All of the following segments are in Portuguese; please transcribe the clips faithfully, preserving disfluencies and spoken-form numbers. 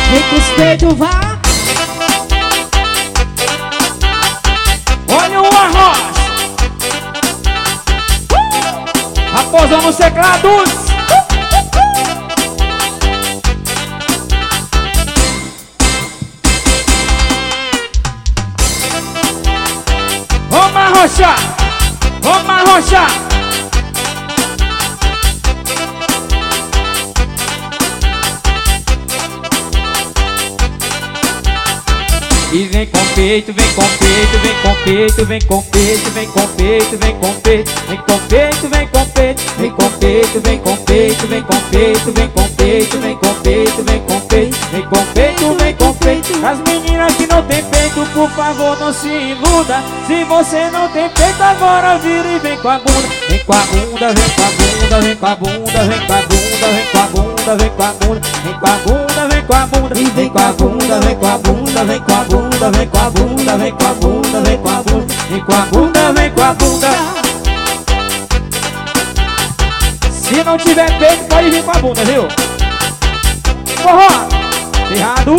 vem com os peitos, vá. Olha o arroz. Raposão nos teclados. Vamos arrochar. Vamos arrochar. E vem com peito, vem com peito, vem com peito, vem com peito, vem com peito, vem com peito, vem com peito, vem com peito, vem com peito, vem com peito, vem com peito, vem com peito, vem com peito, vem com peito, vem com peito, vem com peito. As meninas que não tem peito, por favor, não se iluda. Se você não tem peito, agora vira e vem com a bunda. Vem com a bunda, vem com a bunda, vem com a bunda, vem com a bunda, vem com a bunda, vem com a bunda, vem com a bunda, vem com a bunda, e vem com a bunda, vem com a bunda, vem com a bunda, vem com a bunda, vem com a bunda, vem com a bunda, vem com a bunda, vem com a bunda. Se não tiver peito, pode vir com a bunda, viu? Forró, errado.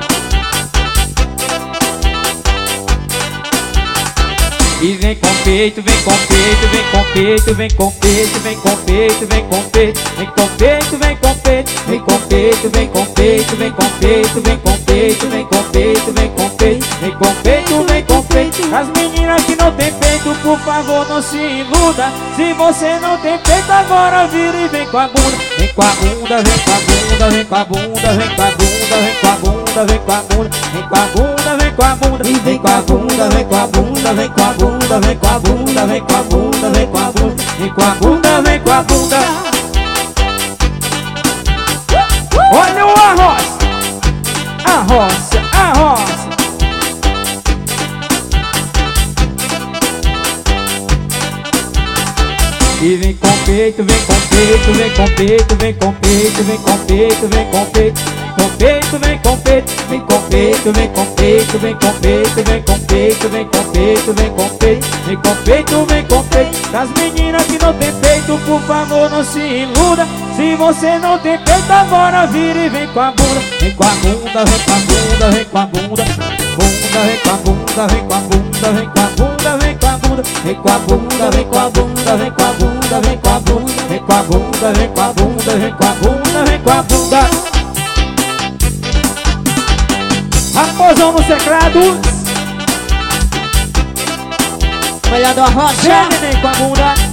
E vem com peito, vem com peito, vem com peito, vem com peito, vem com peito, vem com peito, vem com peito, vem com peito, vem com peito, vem com peito, vem com peito, vem com peito, vem com peito, vem com peito, vem com peito, vem com peito. As meninas que não tem peito, por favor, não se iluda. Se você não tem peito, agora vira e vem com a bunda. Vem com a bunda, vem com a bunda, vem com a bunda, vem com a bunda, vem com a bunda, vem com a bunda, vem com a bunda, vem com a bunda, e vem com a bunda, vem com a bunda, vem com a bunda, vem com a bunda, vem com a bunda, vem com a bunda, vem com a bunda, vem com a bunda. Olha o arroz, arroz, arroz. E vem com peito, vem com peito, vem com peito, vem com peito, vem com peito, vem com peito, com peito, vem com peito, vem com peito, vem com peito, vem com peito, vem com peito, vem com peito, vem com peito, vem com peito, vem com peito. Das meninas que não tem peito, por favor, não se iluda. Se você não tem peito, agora vira e vem com a bunda. Vem com a bunda, vem com a bunda, vem com a bunda, bunda, vem com a bunda, vem com a bunda, vem com a bunda, vem com a bunda, vem com a bunda, vem com a bunda, vem com a bunda, vem com a bunda, vem com a bunda, vem com a bunda, vem com a bunda, vem com a bunda. Raposão nos teclados. Melhor do arrocha. Vem, neném, com a bunda.